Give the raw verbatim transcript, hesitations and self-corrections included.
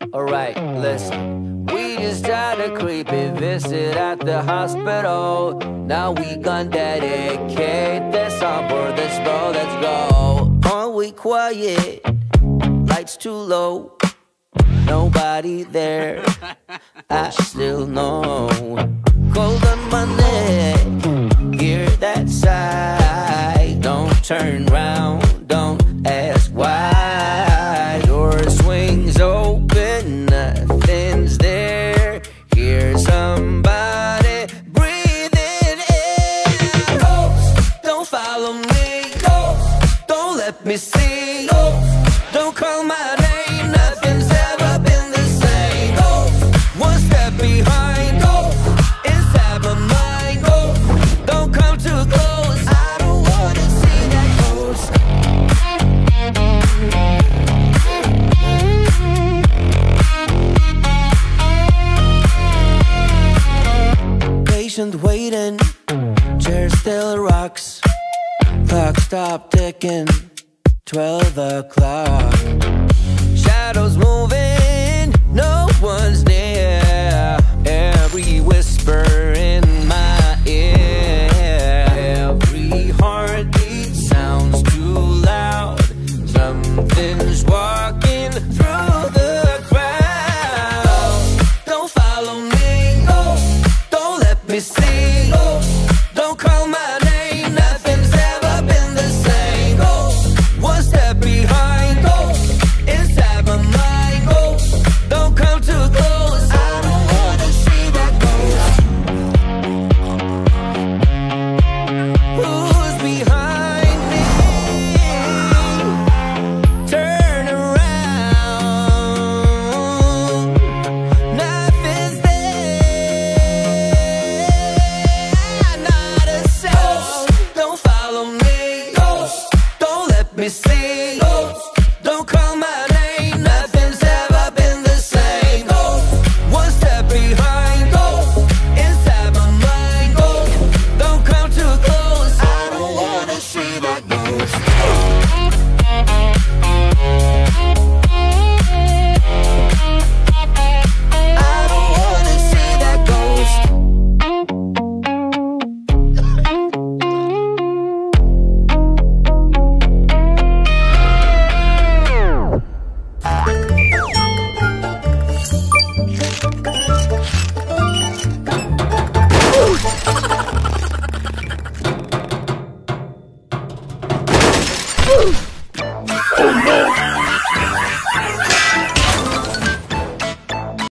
Alright, listen. We just had a creepy visit at the hospital. Now we gon' dedicate this song for this bro, let's go. Are we quiet? Lights too low. Nobody there. I still know. Cold on my neck. Hear that sigh. Don't turn round. Don't ask why. Door swings open. Nothing's there. Hear somebody breathing in. Ghost, don't follow me. Ghost, don't let me see. Ghost, don't call my name. Nothing's ever been the same. Ghost, one step behind. Ghost, inside my mind. Ghost, don't come too close. I don't wanna see that ghost. Patient waiting, chair still rocks. Clock stopped ticking, twelve o'clock. Shadows move